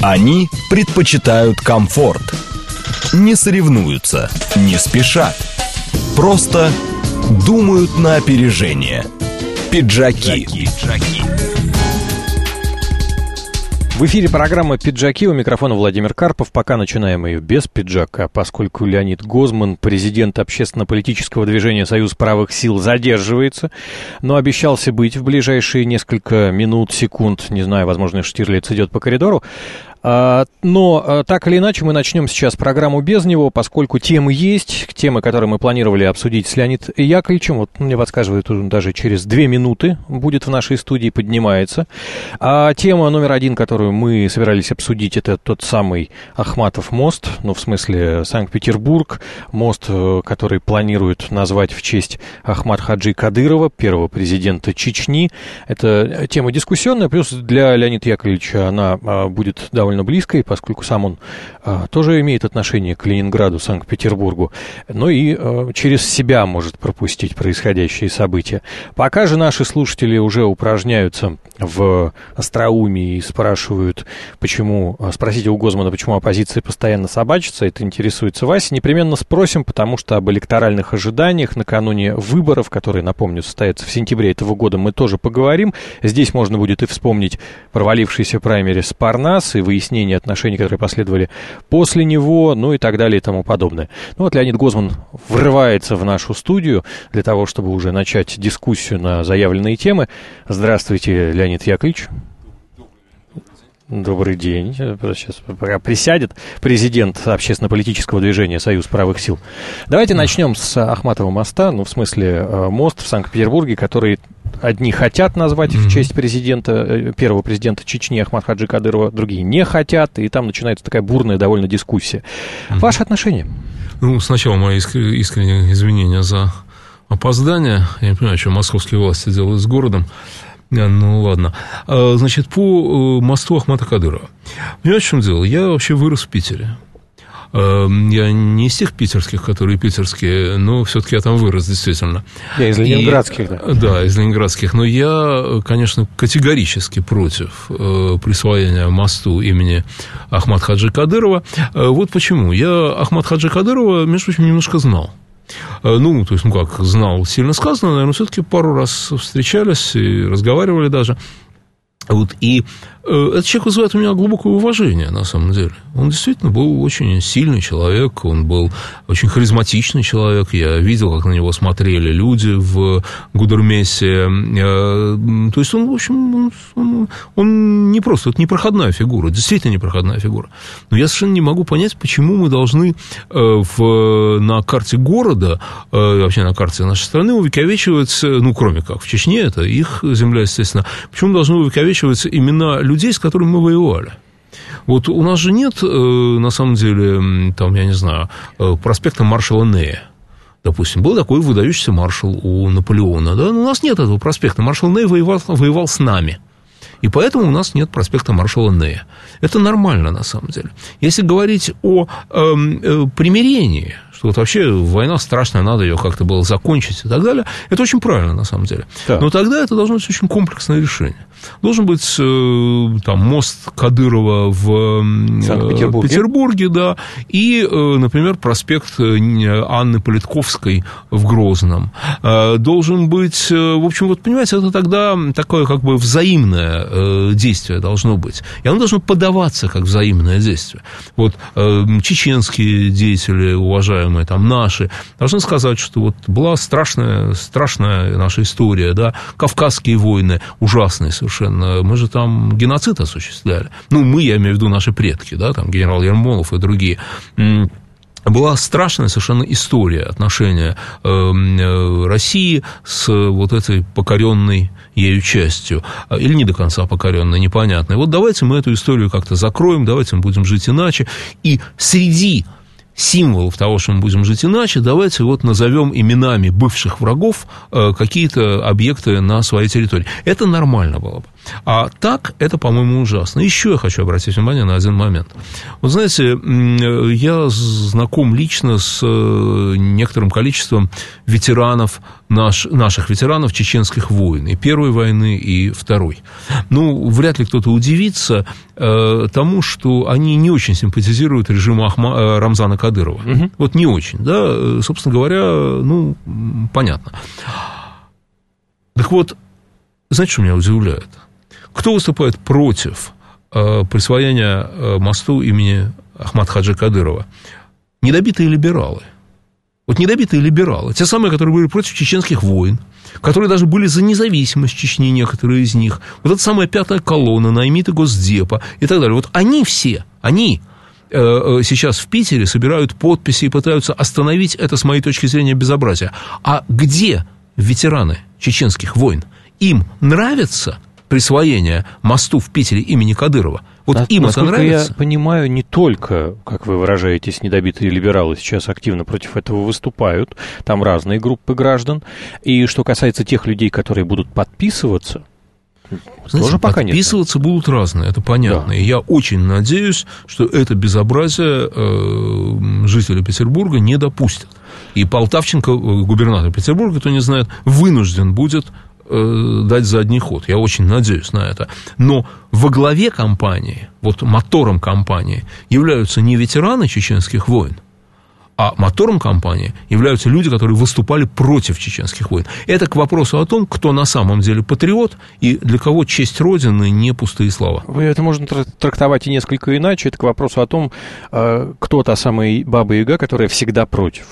Они предпочитают комфорт. Не соревнуются, не спешат. Просто думают на опережение. Пиджаки. В эфире программа «Пиджаки», у микрофона Владимир Карпов. Пока начинаем ее без пиджака, поскольку Леонид Гозман, президент общественно-политического движения «Союз правых сил», задерживается, но обещался быть в ближайшие несколько минут, секунд, не знаю, возможно, Штирлиц идет по коридору. Но так или иначе мы начнем сейчас программу без него, поскольку темы есть, темы, которые мы планировали обсудить с Леонидом Яковлевичем. Вот мне подсказывают, даже через 2 минуты будет в нашей студии, поднимается. А тема номер 1, которую мы собирались обсудить, это тот самый Ахматов мост, ну, в смысле Санкт-Петербург, мост, который планируют назвать в честь Ахмата Хаджи Кадырова, первого президента Чечни. Это тема дискуссионная, плюс для Леонида Яковлевича она будет довольно близкой, поскольку сам он тоже имеет отношение к Ленинграду, Санкт-Петербургу, но и через себя может пропустить происходящие события. Пока же наши слушатели уже упражняются в остроумии и спрашивают, спросите у Гозмана, почему оппозиция постоянно собачится, это интересуется Вася, непременно спросим, потому что об электоральных ожиданиях накануне выборов, которые, напомню, состоятся в сентябре этого года, мы тоже поговорим. Здесь можно будет и вспомнить провалившийся праймерис Парнас, и выяснение отношений, которые последовали после него, ну и так далее и тому подобное. Ну вот Леонид Гозман врывается в нашу студию для того, чтобы уже начать дискуссию на заявленные темы. Здравствуйте, Леонид Яковлевич. Добрый день. Сейчас пока присядет президент общественно-политического движения «Союз правых сил». Давайте начнем с Ахматова моста, ну, в смысле, мост в Санкт-Петербурге, который одни хотят назвать в честь первого президента Чечни Ахмата Хаджи Кадырова, другие не хотят, и там начинается такая бурная довольно дискуссия. Ваши отношения? Ну, сначала мои искренние извинения за опоздание. Я не понимаю, что московские власти делают с городом. Ну, ладно. Значит, по мосту Ахмата Кадырова. Понимаете, в чем дело? Я вообще вырос в Питере. Я не из тех питерских, которые питерские, но все-таки я там вырос, действительно. Я из ленинградских, да? Да, из ленинградских. Но я, конечно, категорически против присвоения мосту имени Ахмата Хаджи Кадырова. Вот почему. Я Ахмата Хаджи Кадырова, между прочим, немножко знал. Ну, то есть, как знал, сильно сказано, наверное, все-таки пару раз встречались и разговаривали даже. Вот, и этот человек вызывает у меня глубокое уважение, на самом деле. Он действительно был очень сильный человек, он был очень харизматичный человек. Я видел, как на него смотрели люди в Гудермесе. То есть, он, в общем, он не просто, это не проходная фигура, действительно не проходная фигура. Но я совершенно не могу понять, почему мы должны на карте города, вообще на карте нашей страны увековечивать, ну, кроме как в Чечне, это их земля, естественно, почему мы должны увековечивать имена людей, с которыми мы воевали. Вот у нас же нет, на самом деле, там, я не знаю, проспекта маршала Нея. Допустим, был такой выдающийся маршал у Наполеона, да? Но у нас нет этого проспекта. Маршал Ней воевал с нами. И поэтому у нас нет проспекта маршала Нея. Это нормально, на самом деле. Если говорить о примирении, что вот вообще война страшная, надо ее как-то было закончить и так далее, это очень правильно, на самом деле. Да. Но тогда это должно быть очень комплексное решение. Должен быть там мост Кадырова в Петербурге, да, и, например, проспект Анны Политковской в Грозном. Должен быть, в общем, вот понимаете, это тогда такое как бы взаимное действие должно быть. И оно должно подаваться как взаимное действие. Вот чеченские деятели, уважаемые, там, наши, должны сказать, что вот была страшная наша история, да, Кавказские войны, ужасные совершенно. Мы же там геноцид осуществляли. Ну, мы, я имею в виду наши предки, да, там генерал Ермолов и другие. Была страшная совершенно история отношения России с вот этой покоренной ею частью, или не до конца покоренной, непонятной. Вот давайте мы эту историю как-то закроем, давайте мы будем жить иначе, и среди символов того, что мы будем жить иначе, давайте вот назовем именами бывших врагов какие-то объекты на своей территории. Это нормально было бы. А так, это, по-моему, ужасно. Еще я хочу обратить внимание на один момент. Вот знаете, я знаком лично с некоторым количеством ветеранов, наших ветеранов чеченских войн, и Первой войны, и Второй. Ну, вряд ли кто-то удивится тому, что они не очень симпатизируют режиму Рамзана Кадырова. Угу. Вот не очень, да, собственно говоря, ну, понятно. Так вот, знаете, что меня удивляет? Кто выступает против присвоения мосту имени Ахмада Хаджи Кадырова? Недобитые либералы. Вот недобитые либералы, те самые, которые были против чеченских войн, которые даже были за независимость Чечни, некоторые из них. Вот эта самая пятая колонна, наймиты Госдепа и так далее. Вот они все, они сейчас в Питере собирают подписи и пытаются остановить это, с моей точки зрения, безобразие. А где ветераны чеченских войн? Им нравится присвоение мосту в Питере имени Кадырова? Вот им это нравится? Я понимаю, не только, как вы выражаетесь, недобитые либералы сейчас активно против этого выступают. Там разные группы граждан. И что касается тех людей, которые будут подписываться, знаете, тоже пока подписываться нет. Будут разные, это понятно. Да. И я очень надеюсь, что это безобразие жители Петербурга не допустят. И Полтавченко, губернатор Петербурга, кто не знает, вынужден будет дать задний ход. Я очень надеюсь на это. Но во главе кампании, вот мотором кампании, являются не ветераны чеченских войн, а мотором кампании являются люди, которые выступали против чеченских войн. Это к вопросу о том, кто на самом деле патриот и для кого честь Родины не пустые слова. Это можно трактовать и несколько иначе. Это к вопросу о том, кто та самая Баба-Яга, которая всегда против.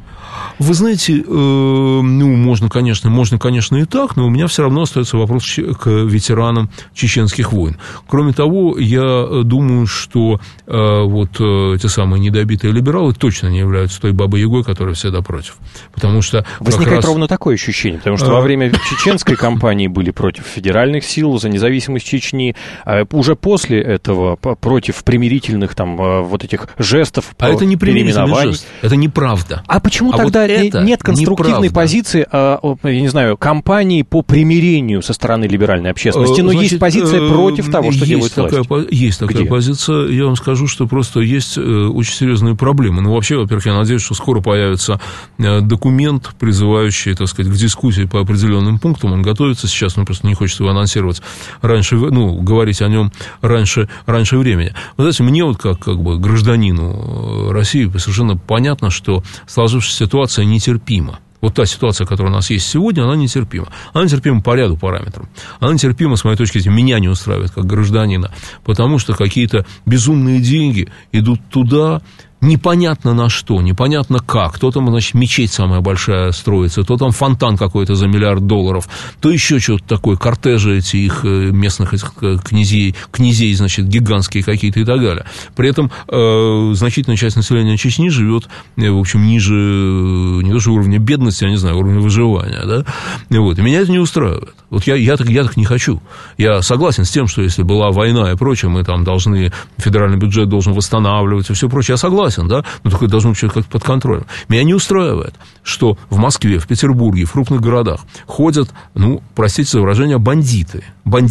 Вы знаете, ну, можно, конечно, и так, но у меня все равно остается вопрос к ветеранам чеченских войн. Кроме того, я думаю, что вот те самые недобитые либералы точно не являются той Бабой-Ягой, которая всегда против. Потому что возникает ровно такое ощущение, потому что во время чеченской кампании были против федеральных сил за независимость Чечни, а уже после этого против примирительных там вот этих жестов, а это не примирительный жест, это неправда. А почему тогда нет конструктивной позиции, я не знаю, кампании по примирению со стороны либеральной общественности, но есть позиция против того, что делает власть? Есть такая позиция. Я вам скажу, что просто есть очень серьезные проблемы. Ну, вообще, во-первых, я надеюсь, что скоро появится документ, призывающий, так сказать, к дискуссии по определенным пунктам. Он готовится сейчас, но просто не хочется его анонсировать раньше, ну, говорить о нем раньше времени. Вы знаете, мне вот как бы гражданину России совершенно понятно, что сложившаяся ситуация нетерпима. Вот та ситуация, которая у нас есть сегодня, она нетерпима. Она нетерпима по ряду параметров. Она нетерпима, с моей точки зрения, меня не устраивает как гражданина, потому что какие-то безумные деньги идут туда, непонятно на что, непонятно как. То там, значит, мечеть самая большая строится, то там фонтан какой-то за $1 миллиард, то еще что-то такое, кортежи эти их местных этих князей, значит, гигантские какие-то и так далее. При этом значительная часть населения Чечни живет, в общем, ниже не то что уровня бедности, я не знаю, уровня выживания, да? Вот. И меня это не устраивает. Вот я так не хочу. Я согласен с тем, что если была война и прочее, мы там должны, федеральный бюджет должен восстанавливать и все прочее. Я согласен, да, но только должно быть как-то под контролем. Меня не устраивает, что в Москве, в Петербурге, в крупных городах ходят, ну, простите за выражение, бандиты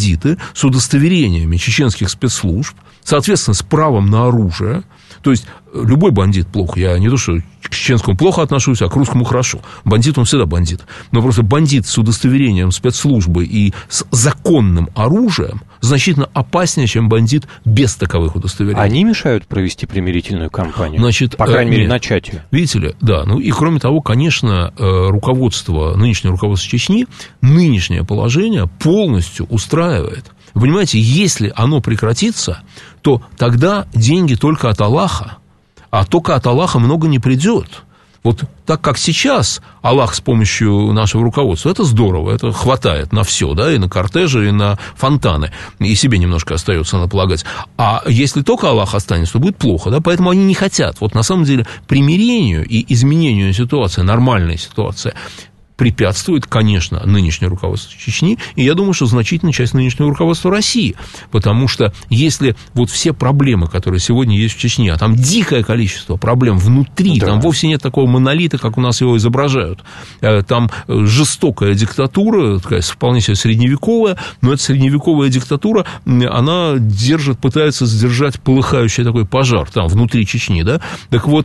с удостоверениями чеченских спецслужб, соответственно, с правом на оружие. То есть любой бандит плохо. Я не то, что к чеченскому плохо отношусь, а к русскому хорошо. Бандит, он всегда бандит. Но просто бандит с удостоверением спецслужбы и с законным оружием значительно опаснее, чем бандит без таковых удостоверений. Они мешают провести примирительную кампанию? Значит, по крайней мере, начать ее. Видите ли, да. Ну и кроме того, конечно, нынешнее руководство Чечни, нынешнее положение полностью устраивает. Вы понимаете, если оно прекратится, то тогда деньги только от Аллаха, а только от Аллаха много не придет. Вот так как сейчас Аллах с помощью нашего руководства, это здорово, это хватает на все, да, и на кортежи, и на фонтаны, и себе немножко остается, надо полагать. А если только Аллах останется, то будет плохо, да, поэтому они не хотят. Вот на самом деле примирению и изменению ситуации, нормальной ситуации, препятствует, конечно, нынешнее руководство Чечни, и я думаю, что значительная часть нынешнего руководства России, потому что если вот все проблемы, которые сегодня есть в Чечне, а там дикое количество проблем внутри, там вовсе нет такого монолита, как у нас его изображают, там жестокая диктатура, такая вполне себе средневековая, но эта средневековая диктатура, она пытается сдержать полыхающий такой пожар там внутри Чечни, да, так вот,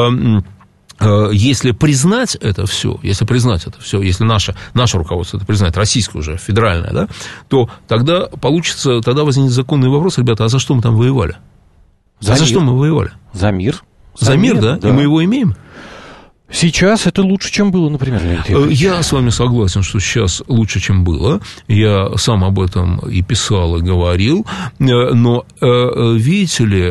если признать это все, если наше руководство это признает, российское уже, федеральное, да, то тогда возникнет законный вопрос, ребята, а за что мы там воевали? За что мы воевали? За мир. За мир, да? И мы его имеем? Сейчас это лучше, чем было, например, Леонид Яковлевич. Я с вами согласен, что сейчас лучше, чем было. Я сам об этом и писал, и говорил. Но, видите ли,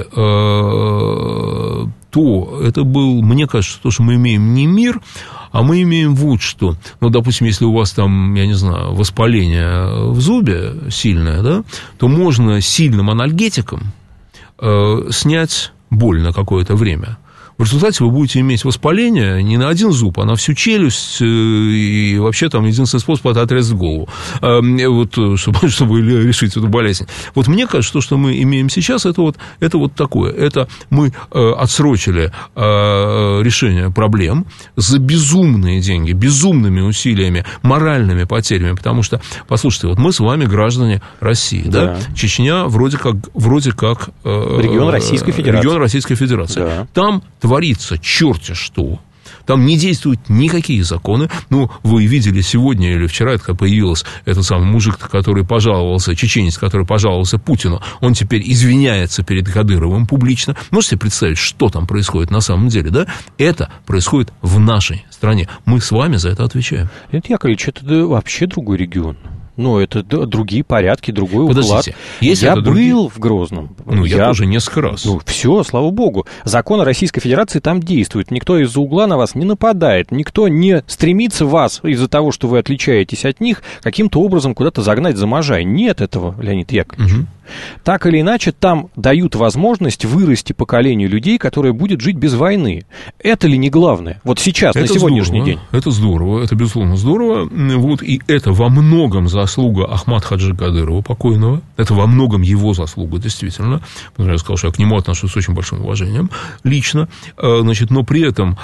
это был, мне кажется, то, что мы имеем не мир, а мы имеем вот что. Ну, допустим, если у вас там, я не знаю, воспаление в зубе сильное, да, то можно сильным анальгетиком снять боль на какое-то время. В результате вы будете иметь воспаление не на один зуб, а на всю челюсть, и вообще там единственный способ – это отрезать голову, вот, чтобы решить эту болезнь. Вот мне кажется, то, что мы имеем сейчас, это вот такое. Это мы отсрочили решение проблем за безумные деньги, безумными усилиями, моральными потерями, потому что, послушайте, вот мы с вами граждане России, да? Чечня вроде как регион Российской Федерации. Да. Там творится черти что. Там не действуют никакие законы. Ну, вы видели сегодня или вчера, это появился этот самый мужик, который пожаловался, чеченец, который пожаловался Путину. Он теперь извиняется перед Кадыровым публично. Можете себе представить, что там происходит на самом деле, да? Это происходит в нашей стране. Мы с вами за это отвечаем. Леонид Яковлевич, это вообще другой регион. Ну, это другие порядки, другой уклад. Подождите, я был в Грозном. Я тоже несколько раз. Ну, все, слава богу. Законы Российской Федерации там действуют. Никто из-за угла на вас не нападает. Никто не стремится вас из-за того, что вы отличаетесь от них, каким-то образом куда-то загнать за можжай. Нет этого, Леонид Яковлевич. Угу. Так или иначе, там дают возможность вырасти поколению людей, которое будет жить без войны. Это ли не главное? Вот сейчас, на сегодняшний день. Это здорово, это, безусловно, здорово. Вот, и это во многом заслуга Ахмада Хаджи Кадырова, покойного. Это во многом его заслуга, действительно. Я сказал, что я к нему отношусь с очень большим уважением лично. Значит, но при этом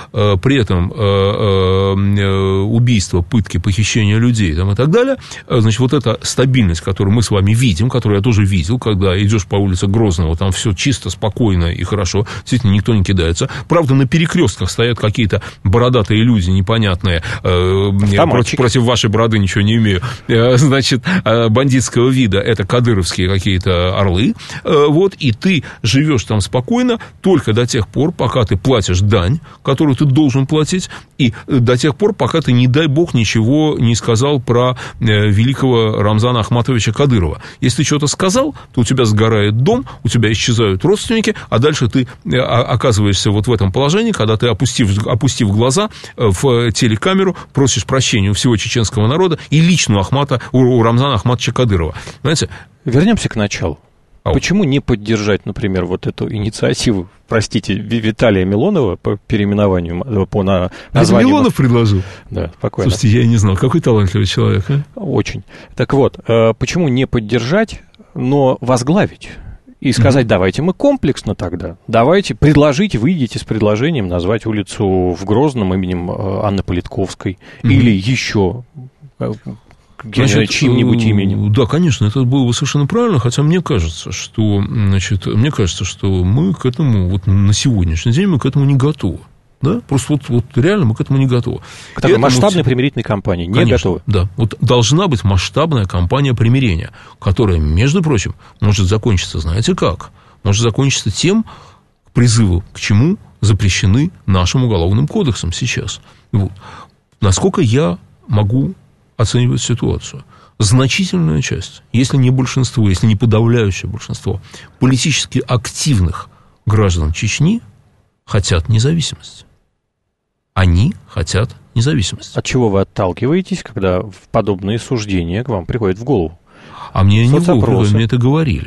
убийство, пытки, похищение людей там, и так далее, значит, вот эта стабильность, которую мы с вами видим, которую я тоже видел, когда идешь по улице Грозного, там все чисто, спокойно и хорошо, действительно, никто не кидается. Правда, на перекрестках стоят какие-то бородатые люди непонятные, против вашей бороды ничего не имею, значит, бандитского вида, это кадыровские какие-то орлы, вот, и ты живешь там спокойно только до тех пор, пока ты платишь дань, которую ты должен платить, и до тех пор, пока ты, не дай бог, ничего не сказал про великого Рамзана Ахматовича Кадырова. Если ты что-то сказал, то у тебя сгорает дом, у тебя исчезают родственники, а дальше ты оказываешься вот в этом положении, когда ты, опустив глаза в телекамеру, просишь прощения у всего чеченского народа и лично у Рамзана Ахматовича Кадырова. Понимаете? Вернемся к началу. Почему не поддержать, например, вот эту инициативу, простите, Виталия Милонова по переименованию, по названию... Милонов предложил? Да, спокойно. Слушайте, я не знал, какой талантливый человек, а? Очень. Так вот, почему не поддержать, но возглавить? И сказать, давайте мы комплексно тогда, давайте предложите, выйдите с предложением назвать улицу в Грозном именем Анны Политковской или еще... чьим-нибудь именем. Да, конечно, это было бы совершенно правильно, хотя мне кажется, что мы к этому, вот на сегодняшний день мы к этому не готовы. Да? Просто вот реально мы к этому не готовы. К такой масштабной примирительной кампании не готовы. Да, вот должна быть масштабная кампания примирения, которая, между прочим, может закончиться, знаете как? Может закончиться тем, призыву к чему запрещены нашим уголовным кодексом сейчас. Вот. Насколько я могу оценивать ситуацию. Значительная часть, если не большинство, если не подавляющее большинство политически активных граждан Чечни хотят независимости. Они хотят независимости. От чего вы отталкиваетесь, когда подобные суждения к вам приходят в голову? А мне не в голову, мне это говорили.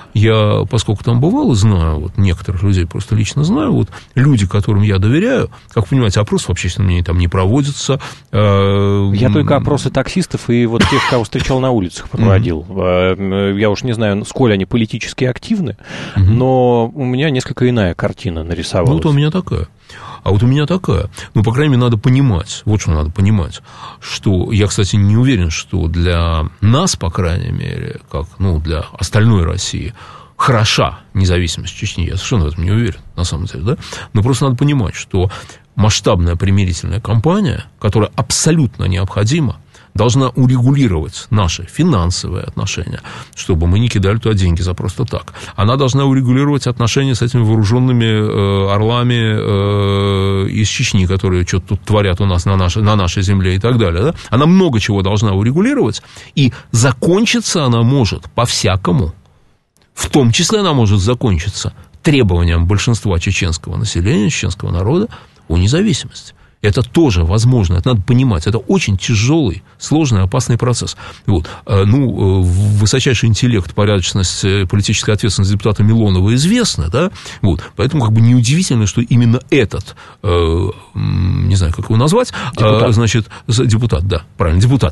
я, поскольку там бывал и знаю, вот некоторых людей просто лично знаю, вот люди, которым я доверяю, как вы понимаете, опросы в общественном мнении там не проводятся. Я только опросы таксистов и вот тех, кого встречал на улицах, проводил. Я уж не знаю, сколь они политически активны, но у меня несколько иная картина нарисовалась. Ну, вот у меня такая. А вот у меня такая. Ну, по крайней мере, надо понимать, вот что надо понимать, что я, кстати, не уверен, что для нас, по крайней мере, как, ну, для остальной России, хороша независимость Чечни. Я совершенно в этом не уверен, на самом деле, да? Но просто надо понимать, что масштабная примирительная кампания, которая абсолютно необходима, должна урегулировать наши финансовые отношения, чтобы мы не кидали туда деньги за просто так. Она должна урегулировать отношения с этими вооруженными орлами из Чечни, которые что-то тут творят у нас на нашей земле и так далее. Да? Она много чего должна урегулировать, и закончиться она может по-всякому. В том числе она может закончиться требованием большинства чеченского населения, чеченского народа о независимости. Это тоже возможно, это надо понимать. Это очень тяжелый, сложный, опасный процесс. Вот. Ну, высочайший интеллект, порядочность, политическая ответственность депутата Милонова известна, да? Вот. Поэтому как бы неудивительно, что именно этот, не знаю, как его назвать, значит, депутат, да, правильно, депутат,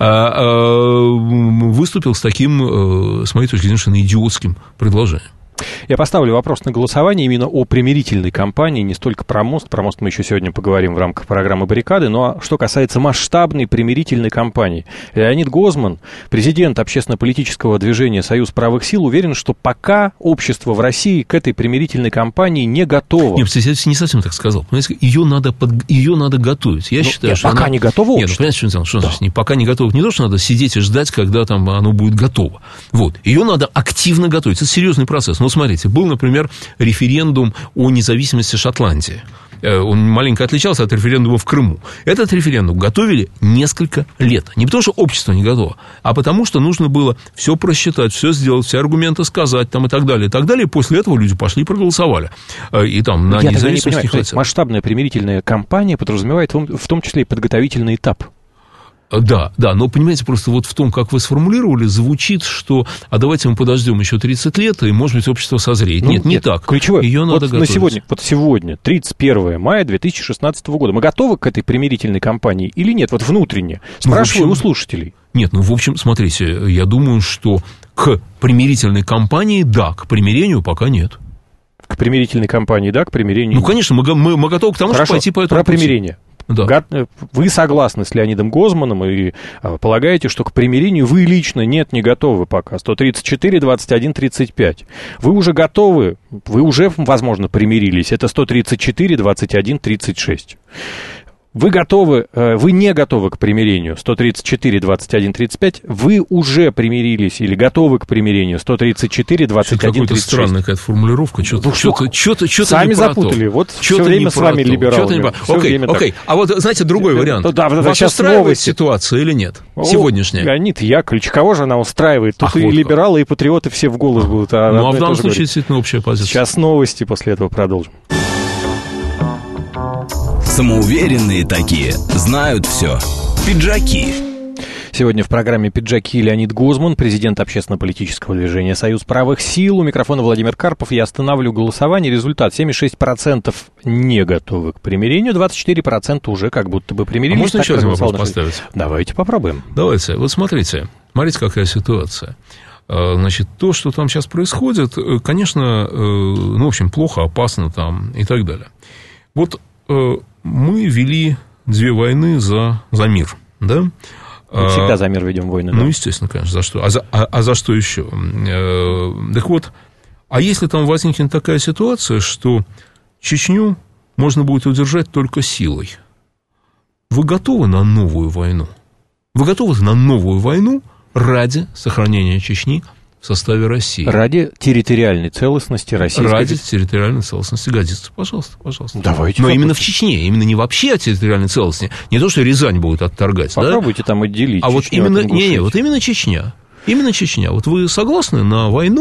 выступил с таким, с моей точки зрения, совершенно идиотским предложением. Я поставлю вопрос на голосование именно о примирительной кампании, не столько про мост. Про мост мы еще сегодня поговорим в рамках программы «Баррикады». Но что касается масштабной примирительной кампании. Леонид Гозман, президент общественно-политического движения «Союз правых сил», уверен, что пока общество в России к этой примирительной кампании не готово. Нет, я не совсем так сказал. Понимаете, ее надо готовить. Я считаю, что пока она... не готово общество. Нет, понимаете, что значит? Пока не готово. Не то, что надо сидеть и ждать, когда там оно будет готово. Вот. Ее надо активно готовить. Это серьезный процесс. Но смотрите, был, например, референдум о независимости Шотландии. Он маленько отличался от референдума в Крыму. Этот референдум готовили несколько лет. Не потому, что общество не готово, а потому, что нужно было все просчитать, все сделать, все аргументы сказать там, и так далее, и так далее. И после этого люди пошли и проголосовали. И там на независимость не хотят. Масштабная примирительная кампания подразумевает в том числе и подготовительный этап. Да, но, понимаете, просто вот в том, как вы сформулировали, звучит, что, а давайте мы подождем еще 30 лет, и, может быть, общество созреет. Нет, не так. Ключевое, ее надо готовить. Сегодня, 31 мая 2016 года, мы готовы к этой примирительной кампании или нет? Вот внутренне. Спрашиваю у слушателей. Нет, в общем, смотрите, я думаю, что к примирительной кампании, да, к примирению пока нет. К примирительной кампании, да, к примирению. Ну, конечно, мы готовы к тому, чтобы пойти по этому пути. Про примирение. Да. Вы согласны с Леонидом Гозманом и полагаете, что к примирению вы лично не готовы пока. 134, 21, 35. Вы уже готовы, вы уже, возможно, примирились. Это 134, 21, 36. Вы готовы, вы не готовы к примирению, 134, 21, 35, вы уже примирились или готовы к примирению, 134, 21, 36. Какая-то странная какая-то формулировка, что-то сами запутали, вот все время с вами либералы. Окей, а вот, знаете, другой вариант. Вас устраивает ситуация или нет? Сегодняшняя. Леонид Яковлевич, кого же она устраивает? Тут и либералы, и патриоты все в голос будут. Ну, а в данном случае действительно общая позиция. Сейчас новости, после этого продолжим. Самоуверенные такие, знают все. Пиджаки. Сегодня в программе «Пиджаки» Леонид Гозман, президент общественно-политического движения «Союз правых сил». У микрофона Владимир Карпов. Я останавливаю голосование. Результат: 76% не готовы к примирению, 24% уже как будто бы примирились. А можно еще один вопрос поставить? Давайте попробуем. Давайте. Вот смотрите, какая ситуация. Значит, то, что там сейчас происходит, конечно, в общем, плохо, опасно там и так далее. Вот мы вели 2 войны за мир, да? Мы всегда за мир ведем войны, да? Ну, естественно, конечно, за что? За что еще? Так вот, а если там возникнет такая ситуация, что Чечню можно будет удержать только силой, вы готовы на новую войну? Вы готовы на новую войну ради сохранения Чечни в составе России? Ради территориальной целостности России. Ради территориальной целостности годится. Пожалуйста. Давайте. Но именно в Чечне, именно не вообще о территориальной целостности. Не то, что Рязань будет отторгать. Попробуйте там отделить. А вот именно Чечня. Именно Чечня. Вот вы согласны на войну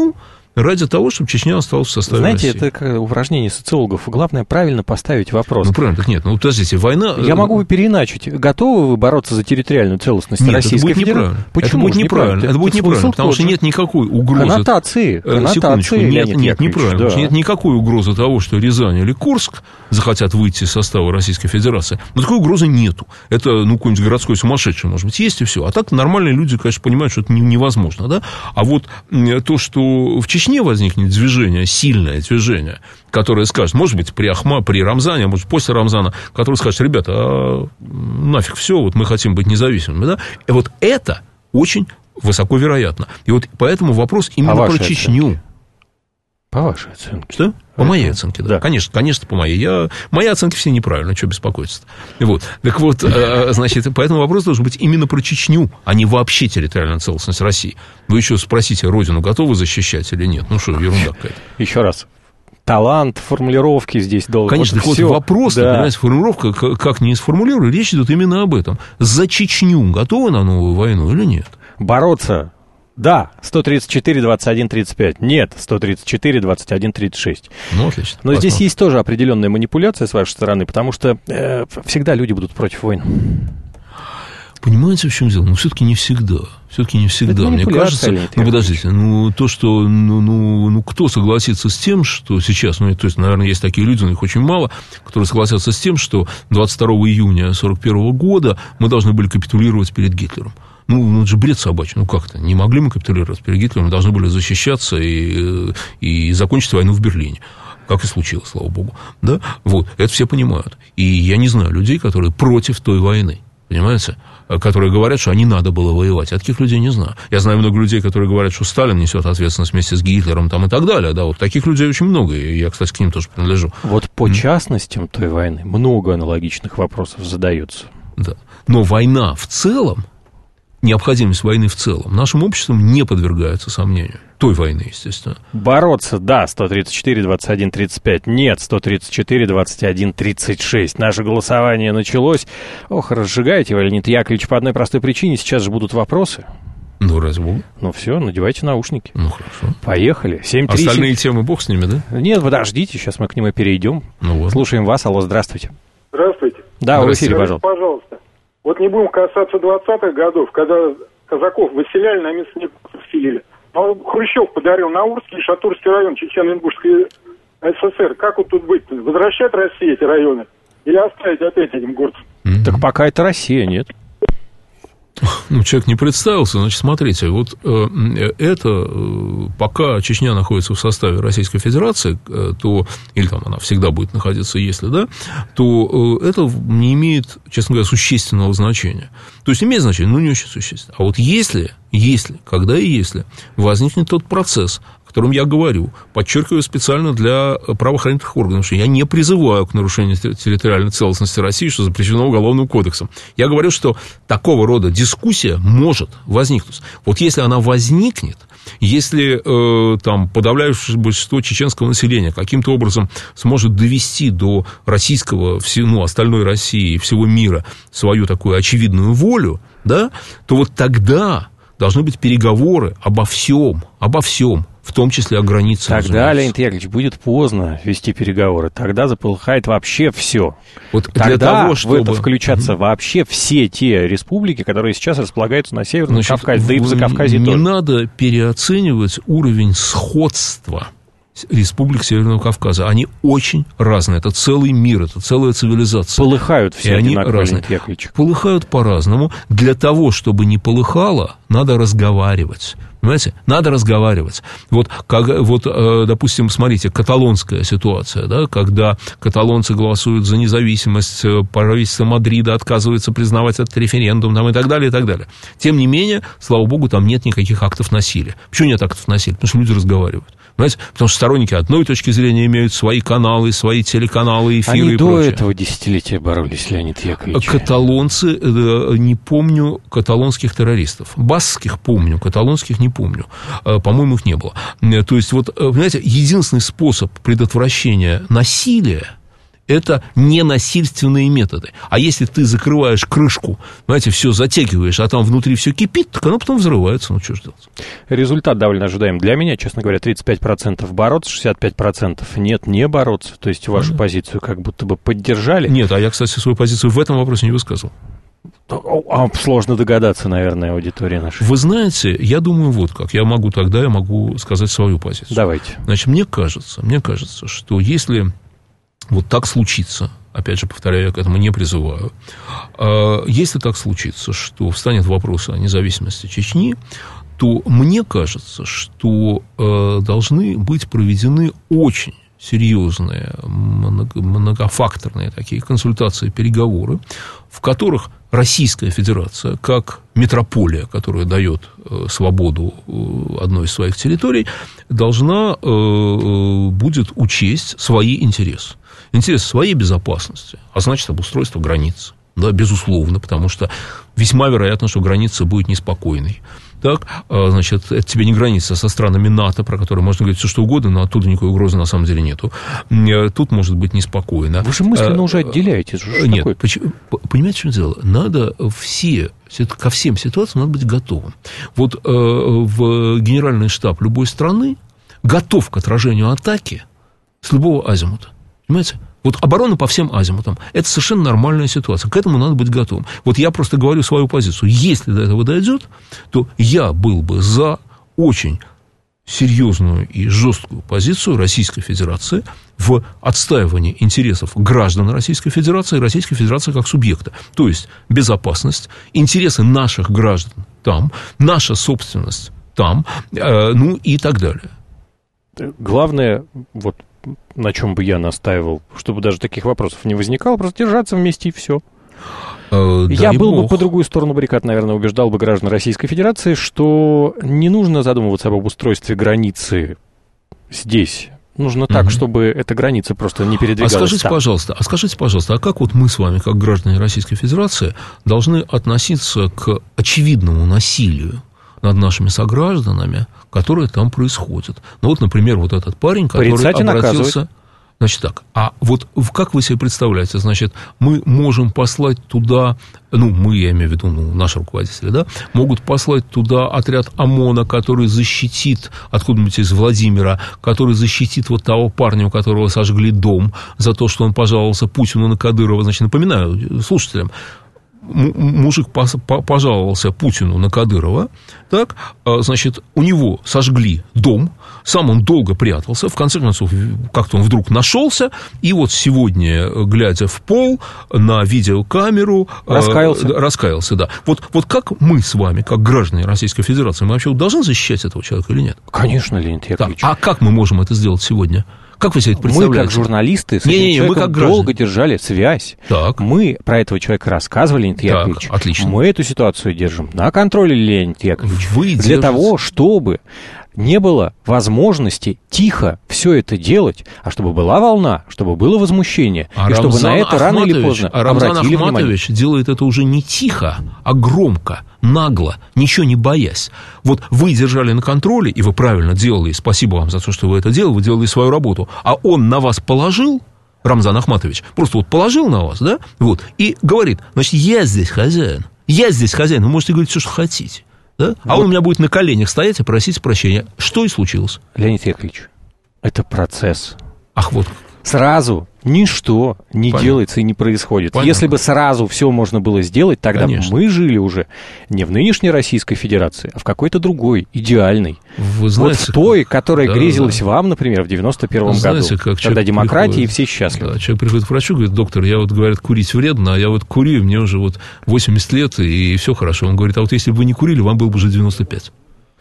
ради того, чтобы Чечня осталась в составе Знаете, России. это как упражнение социологов. Главное правильно поставить вопрос. Ну, правильно, так нет. Ну, подождите, война... Я могу переиначить. Готовы вы бороться за территориальную целостность Российской Федерации? Почему? Это будет неправильно. Это будет неправильно, потому что нет никакой угрозы... Коннотации. Секундочку. Нет, неправильно. Да. Нет никакой угрозы того, что Рязань или Курск захотят выйти из состава Российской Федерации. Но такой угрозы нету. Это, какой-нибудь городской сумасшедший, может быть, есть и все. А так нормальные люди, конечно, понимают, что это невозможно. Да? А вот то, что в Чечне возникнет движение, сильное движение, которое скажет, может быть, при Рамзане, а может, после Рамзана, которое скажет, ребята, нафиг все, вот мы хотим быть независимыми. Да? И вот это очень высоко вероятно. И вот поэтому вопрос именно про Чечню. Оценки? По вашей оценке. Что? По моей оценке, да. Конечно, по моей. Мои оценки все неправильно, что беспокоиться-то. Вот. Так вот, значит, поэтому вопрос должен быть именно про Чечню, а не вообще территориальная целостность России. Вы еще спросите, родину готовы защищать или нет? Ну что, ерунда какая-то. Еще раз. Талант, формулировки здесь должен... Конечно, вот вопрос, да. Понимаете, формулировка, как не сформулировали, речь идет именно об этом. За Чечню готовы на новую войну или нет? Бороться... Да, 134-21-35. Нет, 134-21-36. Ну, отлично. Но здесь есть тоже определенная манипуляция с вашей стороны, потому что всегда люди будут против войны. Понимаете, в чем дело? Ну, все-таки не всегда. Все-таки не всегда. Мне кажется, подождите, то, что, кто согласится с тем, что сейчас, то есть, наверное, есть такие люди, но их очень мало, которые согласятся с тем, что 22 июня 1941 года мы должны были капитулировать перед Гитлером. Это же бред собачий. Как-то? Не могли мы капитулировать перед Гитлером, мы должны были защищаться и закончить войну в Берлине. Как и случилось, слава богу. Да? Вот. Это все понимают. И я не знаю людей, которые против той войны. Понимаете? Которые говорят, что не надо было воевать. Я таких людей не знаю. Я знаю много людей, которые говорят, что Сталин несет ответственность вместе с Гитлером и так далее. Да, вот таких людей очень много, и я, кстати, к ним тоже принадлежу. Вот по частностям той войны много аналогичных вопросов задаются. Да. Но война в целом, необходимость войны в целом нашим обществом не подвергается сомнению. Той войны, естественно. Бороться, да, 134-21-35. Нет, 134-21-36. Наше голосование началось. Ох, разжигаете вы, Леонид Яковлевич, по одной простой причине. Сейчас же будут вопросы. Разве бог? Все, надевайте наушники. Хорошо. Поехали. 7-3. Остальные темы бог с ними, да? Нет, подождите, сейчас мы к ним и перейдем. Слушаем вас. Алло, здравствуйте. Здравствуйте. Да, в эфире, пожалуйста. Пожалуйста. Вот не будем касаться 20-х годов, когда казаков выселяли, на место немцев селили. Но Хрущев подарил Наурский и Шатурский район Чечено-Ингушской СССР. Как вот тут быть? Возвращать России эти районы? Или оставить опять этим горцам? Так пока это Россия, нет? Человек не представился, значит, смотрите, вот это, пока Чечня находится в составе Российской Федерации, то, или там она всегда будет находиться, если, да, то это не имеет, честно говоря, существенного значения. То есть, имеет значение, но не очень существенно. А вот если, когда и если возникнет тот процесс, о котором я говорю, подчеркиваю специально для правоохранительных органов, что я не призываю к нарушению территориальной целостности России, что запрещено Уголовным кодексом. Я говорю, что такого рода дискуссия может возникнуть. Вот если она возникнет, если там подавляющее большинство чеченского населения каким-то образом сможет довести до российского, остальной России и всего мира свою такую очевидную волю, да, то вот тогда должны быть переговоры обо всем, в том числе о границах. Тогда, Леонид Яковлевич, будет поздно вести переговоры. Тогда заполыхает вообще все. Вот тогда для того, чтобы... в это включатся вообще все те республики, которые сейчас располагаются на Северном Кавказе, да и в Закавказье тоже. Не надо переоценивать уровень сходства республик Северного Кавказа. Они очень разные. Это целый мир, это целая цивилизация. Полыхают все одинаково, Леонид Яковлевич. Полыхают по-разному. Для того, чтобы не полыхало, надо разговаривать. Понимаете? Надо разговаривать. Допустим, смотрите, каталонская ситуация, да, когда каталонцы голосуют за независимость, правительство Мадрида отказывается признавать этот референдум, там, и так далее, и так далее. Тем не менее, слава богу, там нет никаких актов насилия. Почему нет актов насилия? Потому что люди разговаривают. Понимаете? Потому что сторонники одной точки зрения имеют свои каналы, свои телеканалы, эфиры и прочее. Они до этого десятилетия боролись, Леонид Яковлевич. Каталонцы, не помню каталонских террористов. Баскских помню, каталонских не помню. По-моему, их не было. То есть, понимаете, единственный способ предотвращения насилия — это ненасильственные методы. А если ты закрываешь крышку, знаете, все затягиваешь, а там внутри все кипит, так оно потом взрывается. Ну, что ж делать? Результат довольно ожидаем. Для меня, честно говоря, 35% бороться, 65% нет, не бороться. То есть вашу позицию как будто бы поддержали. Нет, а я, кстати, свою позицию в этом вопросе не высказывал. Сложно догадаться, наверное, аудитория наша. Вы знаете, я думаю, вот как. Я могу сказать свою позицию. Давайте. Значит, мне кажется, что если вот так случится, опять же, повторяю, я к этому не призываю, если так случится, что встанет вопрос о независимости Чечни, то мне кажется, что должны быть проведены очень серьезные, многофакторные такие консультации, переговоры, в которых Российская Федерация, как метрополия, которая дает свободу одной из своих территорий, должна будет учесть свои интересы. Интересы своей безопасности, а значит, обустройство границ. Да, безусловно, потому что весьма вероятно, что граница будет неспокойной. Так, значит, это тебе не граница со странами НАТО, про которые можно говорить все что угодно, но оттуда никакой угрозы на самом деле нету. Тут может быть неспокойно. Вы же мысленно уже отделяете. Нет, понимаете, в чем дело? Надо ко всем ситуациям надо быть готовым. Вот в генеральный штаб любой страны готов к отражению атаки с любого азимута. Понимаете? Вот оборона по всем азимутам – это совершенно нормальная ситуация. К этому надо быть готовым. Вот я просто говорю свою позицию. Если до этого дойдет, то я был бы за очень серьезную и жесткую позицию Российской Федерации в отстаивании интересов граждан Российской Федерации и Российской Федерации как субъекта. То есть безопасность, интересы наших граждан там, наша собственность там, ну и так далее. Главное, вот на чем бы я настаивал, чтобы даже таких вопросов не возникало, просто держаться вместе и все. Я был бы по другую сторону баррикад, наверное, убеждал бы граждан Российской Федерации, что не нужно задумываться об обустройстве границы здесь. Нужно так, чтобы эта граница просто не передвигалась. Скажите, пожалуйста, а как вот мы с вами, как граждане Российской Федерации, должны относиться к очевидному насилию над нашими согражданами, которые там происходят? Ну, вот, например, вот этот парень, который обратился... Значит так, а вот как вы себе представляете, значит, мы можем послать туда, мы, я имею в виду, наши руководители, да, могут послать туда отряд ОМОНа, который защитит, откуда-нибудь из Владимира, который защитит вот того парня, у которого сожгли дом за то, что он пожаловался Путину на Кадырова. Значит, напоминаю слушателям, мужик пожаловался Путину на Кадырова, так, значит, у него сожгли дом, сам он долго прятался, в конце концов, как-то он вдруг нашелся, и вот сегодня, глядя в пол на видеокамеру... Раскаялся, да. Вот как мы с вами, как граждане Российской Федерации, мы вообще должны защищать этого человека или нет? Конечно, Леонид Яковлевич. А как мы можем это сделать сегодня? Как вы себе это представляете? Мы, как журналисты, с этим человеком долго держали связь. Так. Мы про этого человека рассказывали, Леонид Яковлевич. Отлично. Мы эту ситуацию держим на контроле, Леонид Яковлевич. Для того, чтобы не было возможности тихо все это делать, а чтобы была волна, чтобы было возмущение, и чтобы на это рано или поздно обратили внимание. Рамзан Ахматович делает это уже не тихо, а громко, нагло, ничего не боясь. Вот вы держали на контроле, и вы правильно делали, спасибо вам за то, что вы это делали, вы делали свою работу, а он на вас положил, Рамзан Ахматович, просто вот положил на вас, да, вот, и говорит, значит, я здесь хозяин, вы можете говорить все, что хотите. Да? А он у меня будет на коленях стоять и просить прощения. Что и случилось. Леонид Яковлевич, это процесс. Ах, вот. Сразу ничто не делается и не происходит. Понятно. Если бы сразу все можно было сделать, тогда мы жили уже не в нынешней Российской Федерации, а в какой-то другой, идеальной. Вы знаете, вот в той, которая грезилась вам, например, в 91-м году, когда демократия и все счастливы. Да, человек приходит к врачу, говорит, доктор, я вот, говорят, курить вредно, а я вот курю, и мне уже вот 80 лет, и все хорошо. Он говорит, а вот если бы вы не курили, вам было бы уже 95.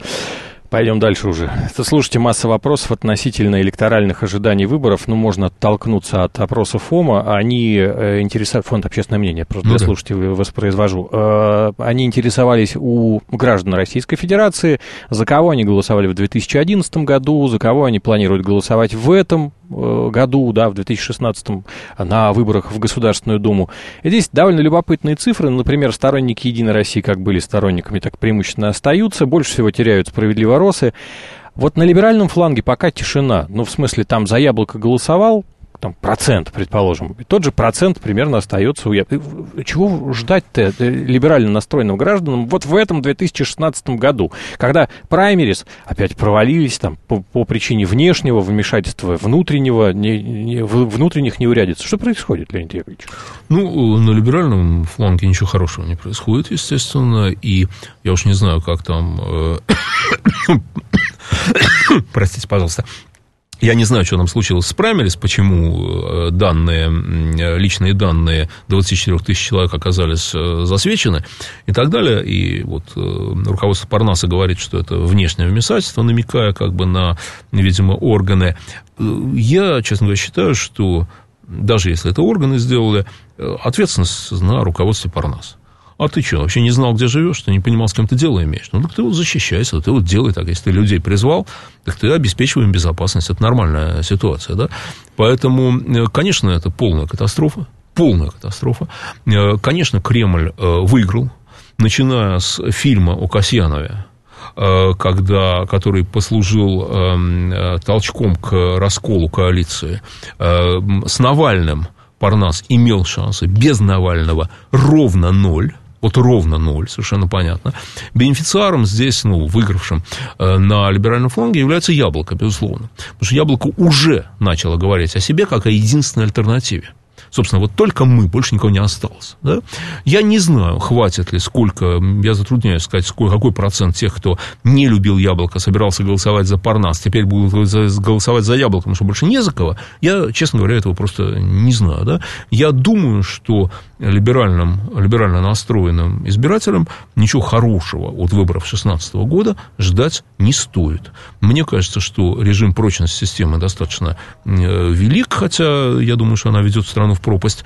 Пойдем дальше уже. Слушайте, масса вопросов относительно электоральных ожиданий выборов. Можно оттолкнуться от опросов ФОМа. Они интересовали... Фонд «Общественное мнение», просто для слушателей воспроизвожу. Они интересовались у граждан Российской Федерации, за кого они голосовали в 2011 году, за кого они планируют голосовать в этом году, да, в 2016 на выборах в Государственную Думу. И здесь довольно любопытные цифры. Например, сторонники «Единой России» как были сторонниками, так преимущественно остаются. Больше всего теряют справедливоросы. Вот на либеральном фланге пока тишина. Ну, в смысле, там за яблоко голосовал там, процент, предположим, и тот же процент примерно остается у... Чего ждать-то либерально настроенным гражданам вот в этом 2016 году, когда праймерис опять провалились там, по причине внешнего вмешательства, внутренних неурядиц? Что происходит, Леонид Яковлевич? Ну, на либеральном фланге ничего хорошего не происходит, естественно, и я уж не знаю, как там... Простите, пожалуйста. Я не знаю, что там случилось с праймерис, почему личные данные 24 тысяч человек оказались засвечены и так далее. И вот руководство Парнаса говорит, что это внешнее вмешательство, намекая как бы на, видимо, органы. Я, честно говоря, считаю, что даже если это органы сделали, ответственность на руководстве Парнаса. А ты что, вообще не знал, где живешь, ты не понимал, с кем ты дело имеешь? Ну, так ты вот защищайся, ты вот делай так. Если ты людей призвал, так ты обеспечивай им безопасность. Это нормальная ситуация, да? Поэтому, конечно, это полная катастрофа. Полная катастрофа. Конечно, Кремль выиграл, начиная с фильма о Касьянове, который послужил толчком к расколу коалиции. С Навальным Парнас имел шансы, без Навального ровно 0. Вот ровно 0, совершенно понятно. Бенефициаром здесь, выигравшим на либеральном фланге является Яблоко, безусловно. Потому что Яблоко уже начало говорить о себе как о единственной альтернативе. Собственно, вот только мы, больше никого не осталось. Да? Я не знаю, хватит ли, сколько, я затрудняюсь сказать, какой процент тех, кто не любил Яблоко, собирался голосовать за Парнас, теперь будут голосовать за Яблоко, потому что больше не за кого. Я, честно говоря, этого просто не знаю. Да? Я думаю, что либерально настроенным избирателям ничего хорошего от выборов 2016 года ждать не стоит. Мне кажется, что режим прочности системы достаточно велик, хотя я думаю, что она ведет страну в пропасть,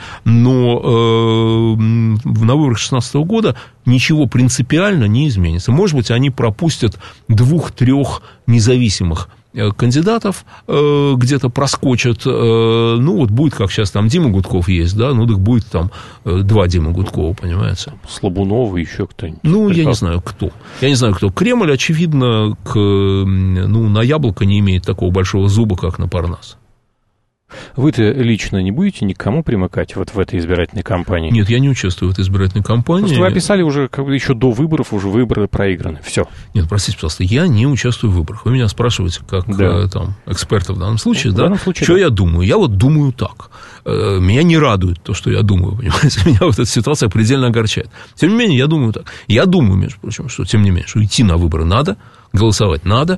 но на выборах 2016 года ничего принципиально не изменится. Может быть, они пропустят 2-3 независимых кандидатов, где-то проскочат, вот будет, как сейчас там Дима Гудков есть, да, так будет там 2 Дима Гудкова, понимаете? Слабунова, еще кто-нибудь. Я не знаю, кто. Кремль, очевидно, на Яблоко не имеет такого большого зуба, как на Парнас. Вы-то лично не будете никому примыкать вот в этой избирательной кампании? Нет, я не участвую в этой избирательной кампании. Просто вы описали уже, еще до выборов, уже выборы проиграны. Все. Нет, простите, пожалуйста, я не участвую в выборах. Вы меня спрашиваете, как эксперта в данном случае, да? Что я думаю? Я вот думаю так. Меня не радует то, что я думаю, понимаете? Меня вот эта ситуация предельно огорчает. Тем не менее, я думаю так. Я думаю, между прочим, что, тем не менее, что идти на выборы надо, голосовать надо,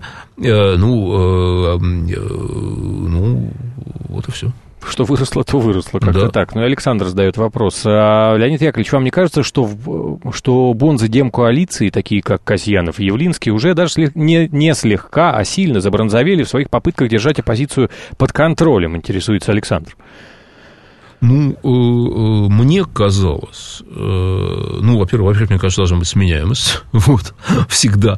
вот и все. Что выросло, то выросло, как-то так. Александр задает вопрос. Леонид Яковлевич, вам не кажется, что бонзы демкоалиции, такие как Касьянов и Явлинский, уже даже не слегка, а сильно забронзовели в своих попытках держать оппозицию под контролем, интересуется Александр? Мне казалось, во-первых, мне кажется, должна быть сменяемость, всегда.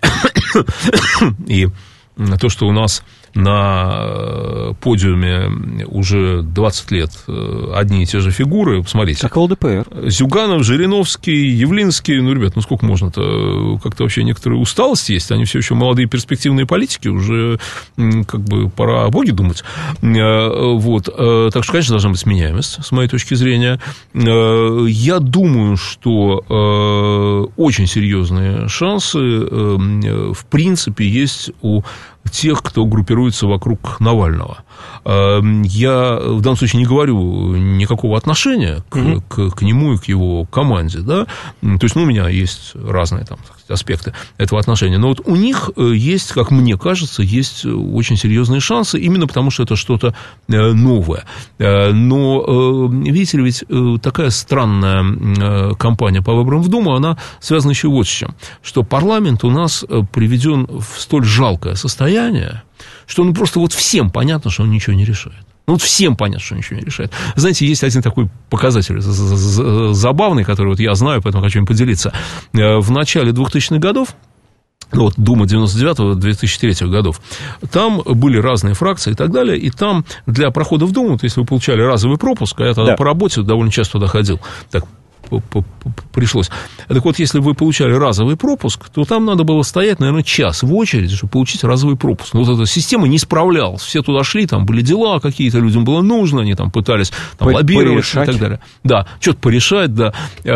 И то, что у нас на подиуме уже 20 лет одни и те же фигуры, посмотрите. Как ЛДПР. Зюганов, Жириновский, Явлинский, ребят, сколько можно-то, как-то вообще некоторая усталость есть, они все еще молодые перспективные политики, уже пора о Боге думать. Так что, конечно, должна быть сменяемость, с моей точки зрения. Я думаю, что очень серьезные шансы, в принципе, есть у тех, кто группируется вокруг Навального. Я в данном случае не говорю никакого отношения к нему и к его команде, да, то есть, у меня есть разные там аспекты этого отношения, но вот у них есть, как мне кажется, есть очень серьезные шансы, именно потому что это что-то новое. Но, видите ли, ведь такая странная кампания по выборам в Думу, она связана еще вот с чем, что парламент у нас приведен в столь жалкое состояние, что просто всем понятно, что он ничего не решает. Всем понятно, что он ничего не решает. Знаете, есть один такой показатель забавный, который я знаю, поэтому хочу им поделиться. В начале 2000-х годов, Дума 99-2003 годов, там были разные фракции и так далее, и там для прохода в Думу, если вы получали разовый пропуск, а я тогда по работе довольно часто туда ходил, пришлось. Так вот, если вы получали разовый пропуск, то там надо было стоять, наверное, час в очереди, чтобы получить разовый пропуск. Вот эта система не справлялась. Все туда шли, там были дела какие-то, людям было нужно, они там пытались там, лоббировать и так далее. Да, что-то порешать, да.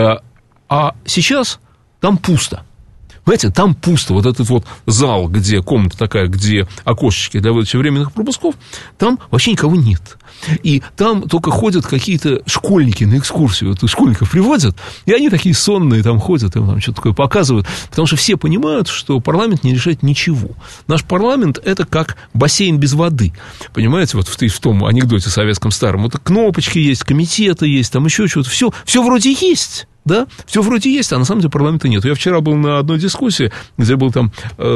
А сейчас там пусто. Понимаете, там пусто. Вот этот вот зал, где комната такая, где окошечки для выдачи временных пропусков, там вообще никого нет. И там только ходят какие-то школьники на экскурсию. Вот школьников приводят, и они такие сонные там ходят, им там что-то такое показывают. Потому что все понимают, что парламент не решает ничего. Наш парламент – это как бассейн без воды. Понимаете, вот в том анекдоте советском старом. Вот кнопочки есть, комитеты есть, там еще что-то. Все вроде есть. Да, все вроде есть, а на самом деле парламента нет. Я вчера был на одной дискуссии, где был там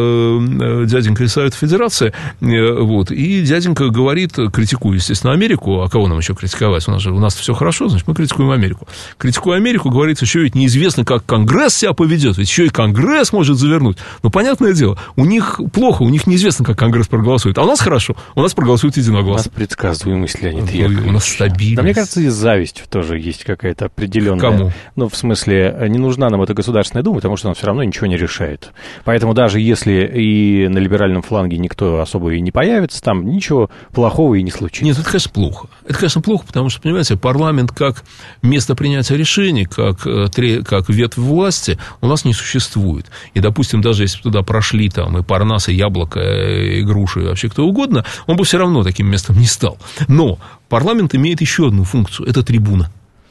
дяденька из Совета Федерации, вот, и дяденька говорит, критикуя, естественно, Америку, а кого нам еще критиковать? У нас все хорошо, значит, мы критикуем Америку. Критикуя Америку, говорится, еще ведь неизвестно, как Конгресс себя поведет, ведь еще и Конгресс может завернуть. Но понятное дело, у них плохо, у них неизвестно, как Конгресс проголосует, а у нас хорошо, у нас проголосует единогласно. У нас предсказуемость, Леонид Яковлевич. У нас стабильность. Да, мне кажется, и зависть тоже есть какая-то определенная. Кому? Ну, в смысле, не нужна нам эта Государственная Дума, потому что она все равно ничего не решает. Поэтому даже если и на либеральном фланге никто особо и не появится, там ничего плохого и не случится. Нет, это, конечно, плохо. Это, конечно, плохо, потому что, понимаете, парламент как место принятия решений, как ветвь власти у нас не существует. И, допустим, даже если туда прошли там и Парнас, и Яблоко, и Груши, и вообще кто угодно, он бы все равно таким местом не стал. Но парламент имеет еще одну функцию – это трибуна.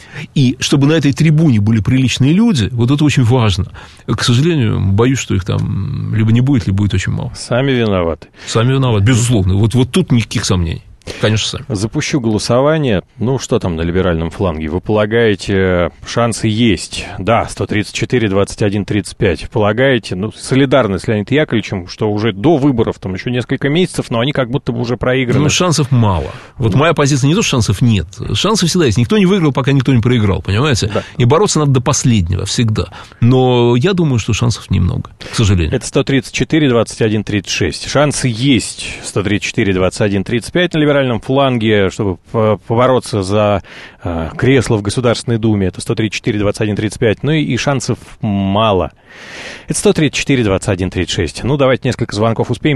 И чтобы на этой трибуне были приличные люди, вот это очень важно. К сожалению, боюсь, что их там либо не будет, либо будет очень мало. Сами виноваты. Сами виноваты, безусловно. Вот тут никаких сомнений. Конечно, сами. Запущу голосование. Ну, что там на либеральном фланге? Вы полагаете, шансы есть? Да, 134, 21, 35. Полагаете, ну, солидарны с Леонидом Яковлевичем, что уже до выборов, там еще несколько месяцев, но они как будто бы уже проиграны. Ну, шансов мало. Вот моя позиция не то, что шансов нет. Шансов всегда есть. Никто не выиграл, пока никто не проиграл, понимаете? Да. И бороться надо до последнего, всегда. Но я думаю, что шансов немного, к сожалению. Это 134, 21, 36. Шансы есть. 134, 21, 35 на либеральном фланге, чтобы побороться за кресло в Государственной Думе. Это 134, 21, 35. Ну и шансов мало. Это 134, 21, 36. Ну, давайте несколько звонков успеем.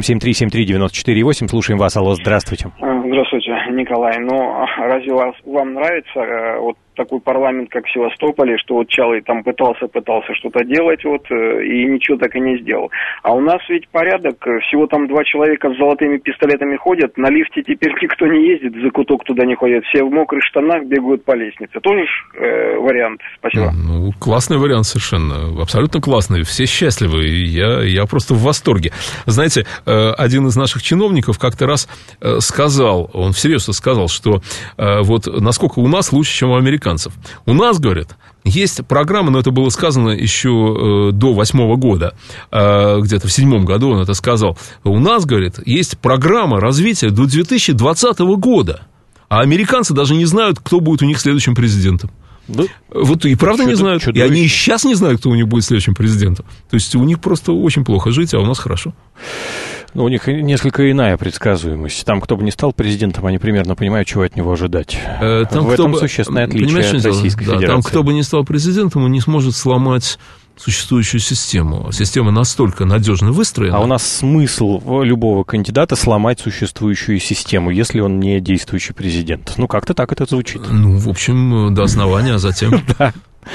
7373948. Слушаем вас. Алло, здравствуйте. Здравствуйте, Николай. Ну, разве вам нравится вот такой парламент, как в Севастополе, что вот Чалый там пытался что-то делать, вот, и ничего так и не сделал. А у нас ведь порядок, всего там 2 человека с золотыми пистолетами ходят, на лифте теперь никто не ездит, в закуток туда не ходят, все в мокрых штанах бегают по лестнице. Тоже вариант. Спасибо. Ну, классный вариант совершенно, абсолютно классный, все счастливы, я просто в восторге. Знаете, один из наших чиновников как-то раз сказал, он всерьез сказал, что вот насколько у нас лучше, чем у американцев. У нас, говорят, есть программа, но это было сказано еще до 2008 года, где-то в 2007 году он это сказал. У нас, говорит, есть программа развития до 2020 года, а американцы даже не знают, кто будет у них следующим президентом. Да. Вот и правда не знают, и они и сейчас не знают, кто у них будет следующим президентом. То есть у них просто очень плохо жить, а у нас хорошо. Ну, у них несколько иная предсказуемость. Там, кто бы ни стал президентом, они примерно понимают, чего от него ожидать. Там, в этом существенное отличие от Российской Федерации. Там, кто бы ни стал президентом, он не сможет сломать существующую систему. Система настолько надежно выстроена. А у нас смысл любого кандидата сломать существующую систему, если он не действующий президент. Ну, как-то так это звучит. Ну, в общем, до основания, а затем... Да.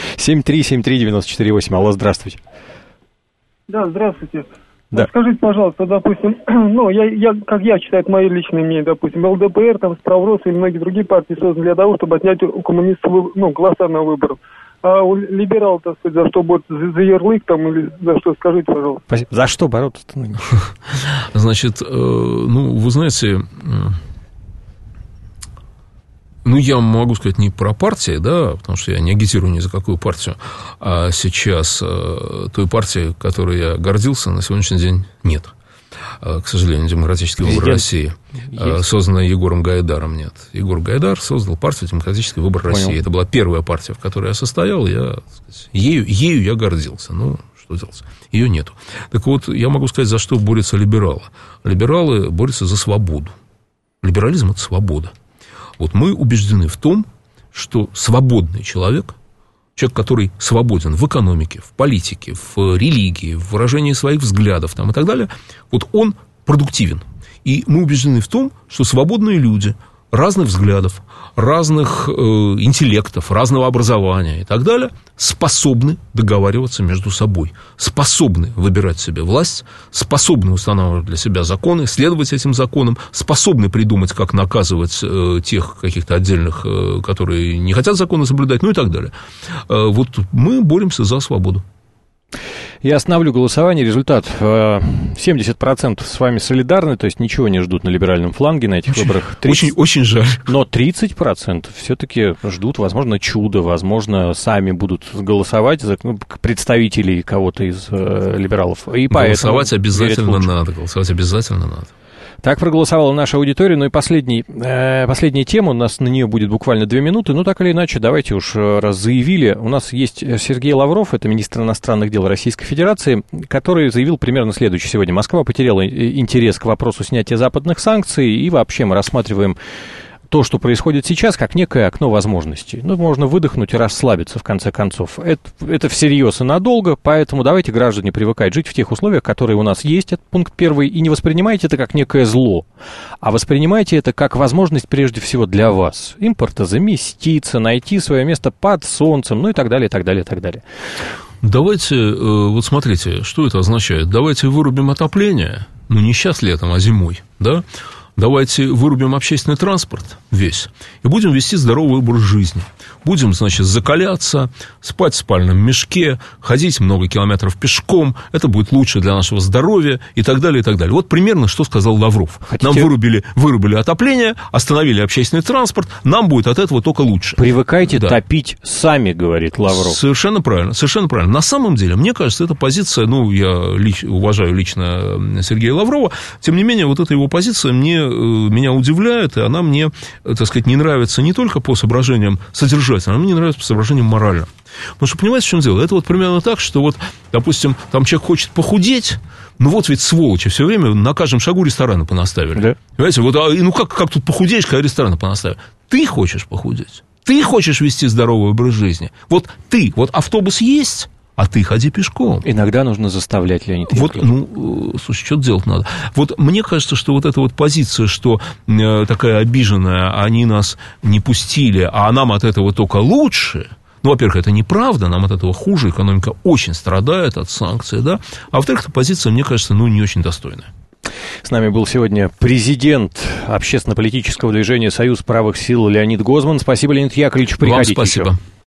7373948. Алло, здравствуйте. Да, здравствуйте. Да. Скажите, пожалуйста, допустим, ну, как я считаю, это мое личное мнение, допустим, ЛДПР, там, Справрос и многие другие партии созданы для того, чтобы отнять у коммунистов, голоса на выборах. А у либералов, так сказать, за что будет, за ярлык там или за что, скажите, пожалуйста. Спасибо. За что бороться-то? Значит, ну, вы знаете... Ну, я могу сказать не про партии, да, потому что я не агитирую ни за какую партию, а сейчас той партии, которой я гордился, на сегодняшний день нет. К сожалению, демократический выбор России, созданный Егором Гайдаром, нет. Егор Гайдар создал партию «Демократический выбор России». Это была первая партия, в которой я состоял, ею я гордился. Ну, что делать? Ее нету. Так вот, я могу сказать, за что борются либералы. Либералы борются за свободу. Либерализм – это свобода. Вот мы убеждены в том, что свободный человек человек, который свободен в экономике, в политике, в религии, в выражении своих взглядов там, и так далее, вот он продуктивен. И мы убеждены в том, что свободные люди разных взглядов, разных интеллектов, разного образования и так далее способны договариваться между собой, способны выбирать себе власть, способны устанавливать для себя законы, следовать этим законам, способны придумать, как наказывать тех каких-то отдельных, которые не хотят законы соблюдать, ну и так далее. Вот мы боремся за свободу. Я остановлю голосование. Результат 70% с вами солидарны, то есть ничего не ждут на либеральном фланге на этих выборах. 30, очень жаль. Но 30% все-таки ждут, возможно, чуда, возможно, сами будут голосовать за представителей кого-то из либералов. И голосовать обязательно надо. Голосовать обязательно надо. Так проголосовала наша аудитория. Ну и последняя тема, у нас на нее будет буквально 2 минуты. Ну, так или иначе, давайте уж, раз заявили. У нас есть Сергей Лавров, это министр иностранных дел Российской Федерации, который заявил примерно следующее сегодня. Москва потеряла интерес к вопросу снятия западных санкций, и вообще мы рассматриваем то, что происходит сейчас, как некое окно возможностей. Ну, можно выдохнуть и расслабиться, в конце концов. Это всерьез и надолго, поэтому давайте, граждане, привыкать жить в тех условиях, которые у нас есть, это пункт первый, и не воспринимайте это как некое зло, а воспринимайте это как возможность прежде всего для вас. Импортозаместиться, найти свое место под солнцем, ну и так далее, и так далее, и так далее. Давайте, вот смотрите, что это означает. Давайте вырубим отопление, ну, не сейчас летом, а зимой, да? Давайте вырубим общественный транспорт весь и будем вести здоровый образ жизни. Будем, значит, закаляться, спать в спальном мешке, ходить много километров пешком. Это будет лучше для нашего здоровья и так далее, и так далее. Вот примерно, что сказал Лавров. Нам вырубили отопление, остановили общественный транспорт, нам будет от этого только лучше. Привыкайте топить сами, говорит Лавров. Совершенно правильно, совершенно правильно. На самом деле, мне кажется, эта позиция, ну, я уважаю лично Сергея Лаврова, тем не менее, вот эта его позиция меня удивляет, и она мне, так сказать, не нравится не только по соображениям содержательным, она мне не нравится по соображениям моральным. Потому что, понимаете, в чем дело? Это вот примерно так, что вот, допустим, там человек хочет похудеть, ну вот ведь сволочи все время на каждом шагу рестораны понаставили. Да. Понимаете, вот, ну как тут похудеешь, когда рестораны понаставили? Ты хочешь похудеть, ты хочешь вести здоровый образ жизни. Вот ты, вот автобус есть, а ты ходи пешком. Иногда нужно заставлять, Леонид. Вот, ну, слушай, что делать надо? Вот мне кажется, что вот эта вот позиция, что такая обиженная, они нас не пустили, а нам от этого только лучше. Ну, во-первых, это неправда, нам от этого хуже, экономика очень страдает от санкций, да. А во-вторых, эта позиция, мне кажется, ну, не очень достойная. С нами был сегодня президент общественно-политического движения «Союз правых сил» Леонид Гозман. Спасибо, Леонид Яковлевич, приходите. Вам спасибо. Еще.